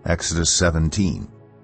Exodus 17.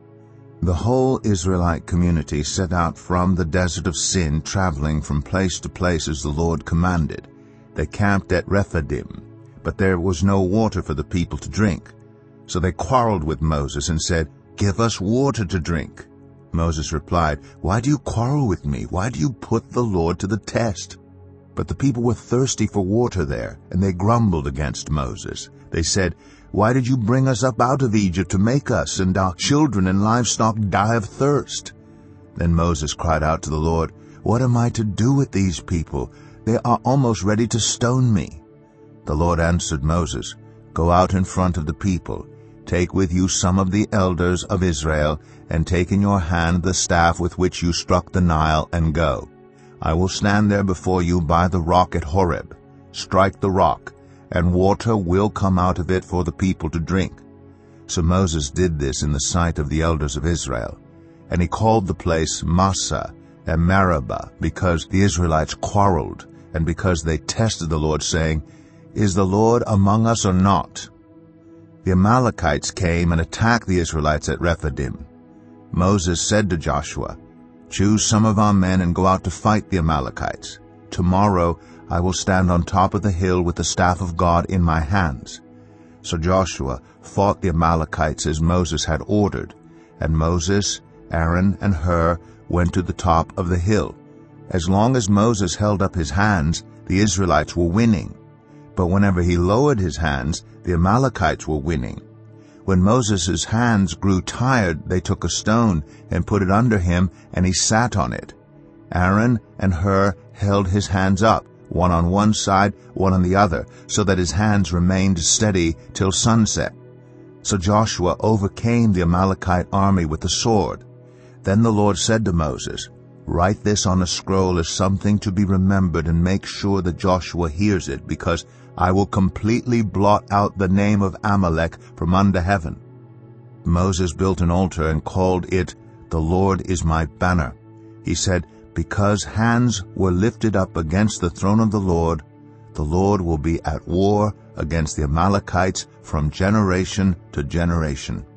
The whole Israelite community set out from the desert of Sin, traveling from place to place as the Lord commanded. They camped at Rephidim, but there was no water for the people to drink. So they quarreled with Moses and said, "Give us water to drink." Moses replied, "Why do you quarrel with me? Why do you put the Lord to the test?" But the people were thirsty for water there, and they grumbled against Moses. They said, "Why did you bring us up out of Egypt to make us and our children and livestock die of thirst?" Then Moses cried out to the Lord, "What am I to do with these people? They are almost ready to stone me." The Lord answered Moses, "Go out in front of the people. Take with you some of the elders of Israel, and take in your hand the staff with which you struck the Nile, and go. I will stand there before you by the rock at Horeb. Strike the rock, and water will come out of it for the people to drink." So Moses did this in the sight of the elders of Israel. And he called the place Massah and Meribah, because the Israelites quarreled, and because they tested the Lord, saying, "Is the Lord among us or not?" The Amalekites came and attacked the Israelites at Rephidim. Moses said to Joshua, "Choose some of our men and go out to fight the Amalekites. Tomorrow I will stand on top of the hill with the staff of God in my hands." So Joshua fought the Amalekites as Moses had ordered, and Moses, Aaron, and Hur went to the top of the hill. As long as Moses held up his hands, the Israelites were winning. But whenever he lowered his hands, the Amalekites were winning. When Moses' hands grew tired, they took a stone and put it under him, and he sat on it. Aaron and Hur held his hands up, one on one side, one on the other, so that his hands remained steady till sunset. So Joshua overcame the Amalekite army with the sword. Then the Lord said to Moses, "Write this on a scroll as something to be remembered, and make sure that Joshua hears it, because I will completely blot out the name of Amalek from under heaven." Moses built an altar and called it, "The Lord is my banner." He said, "Because hands were lifted up against the throne of the Lord will be at war against the Amalekites from generation to generation."